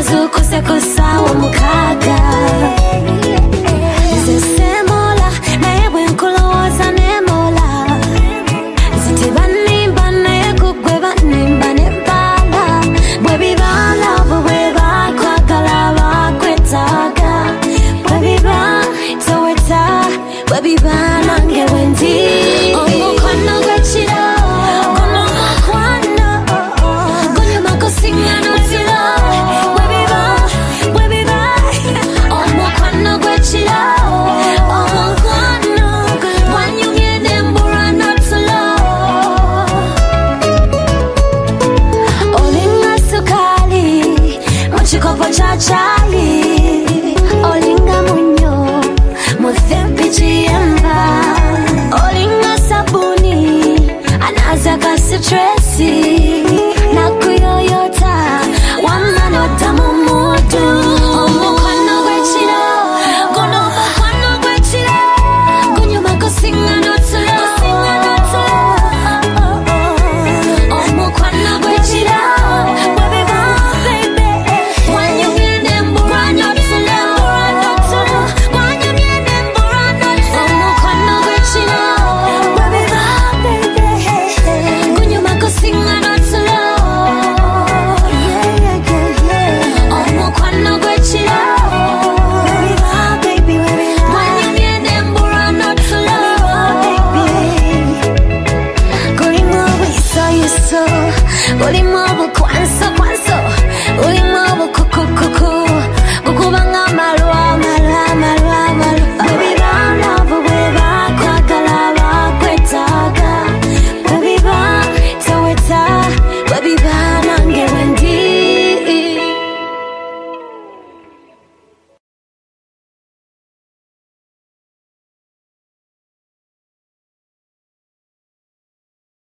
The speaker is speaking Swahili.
zukuse kusawa mukaga Zisemola na yewe nkulowoza nemola Zitibanimba na yekugwe banimba nembala Bwe bibala bwe bakwagala bakwetaga Bwe biba toweta Bwe biba nange wendi Omukono gwekiro Kono mukwano Gonyuma kusinga notiro Bwe biba Omukono gwekiro Omukwano Gwanyumye nembura notulo Olinga sukali Muchikopo cha chai Olinga munyo Muthempi chiemba Olinga sabuni Anazaka sitresi Nakuyoyota Wamanota mumudu Omukwano gwechiro Gono mukwano gwechiro Kunyuma kusinga notulo Omukwano gwechiro Wabiba baby Wanyumye nembura notulo Wanyumye nembura notulo Omukwano gwechiro Wabiba baby Kunyuma kusinga notulo Omukwano gwechiro Wabiba baby Wanyumye nembura notulo Guli mu bwiso yuso Guli mu